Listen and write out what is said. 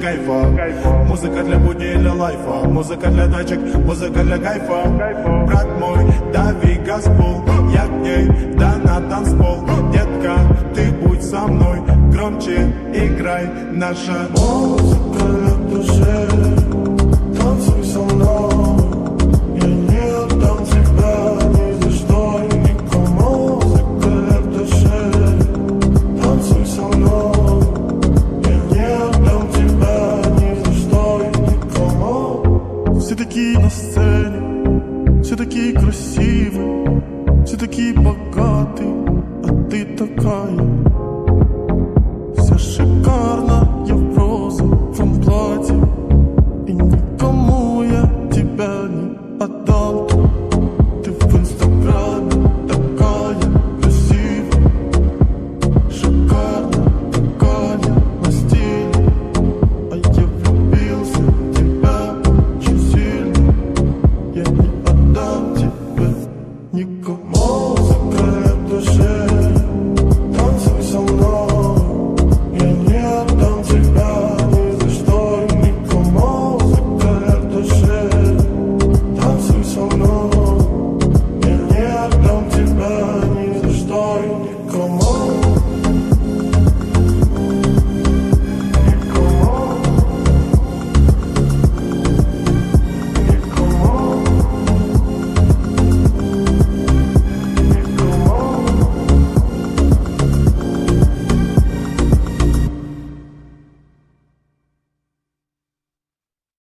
кайфа. Музыка для будни и для лайфа, музыка для тачек, музыка для кайфа. Брат мой, дави газпол, я к ней, да на танцпол. Детка, ты будь со мной, громче играй наша музыка для душе. Танцуй со мной, я не отдам тебя ни за что и никому. Музыка для душе. Танцуй со мной, я не отдам тебя ни за что и никому. Все такие на сцене, все такие красивые, все такие богатые, а ты такая вся шикарная в розовом платье. И никому я тебя не отдам. Ты в инстаграме такая красивая, шикарная, такая на стиле. А я влюбился в тебя очень сильно. Я не отдам тебя никому.